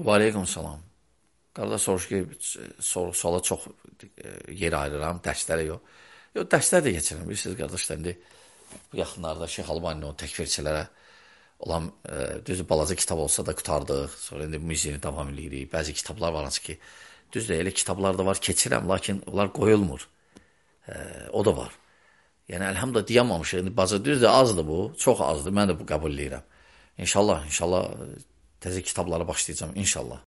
Və aleykum salam. Qardaş soruş ki, suala çox yer ayırıram, dərslərə yox. Yox, dərslər də keçirəm. Bilirsiniz, qardaşlar, indi bu yaxınlarda Şeyx Albaninin o təkfirçilərə olan, düzdür, balaca kitab olsa da qutardıq. Sonra indi muzeyini davam edirik. Bəzi kitablar var ki, düzdür, elə kitablar da var, keçirəm, lakin onlar qoyulmur. O da var. Yəni, əlhamdülillah deyəməmişik. İndi bazı düzdür, azdır bu, çox azdır. Mən də bu qəbul edirəm. İnşallah təzə kitablara başlayacağım, inşallah.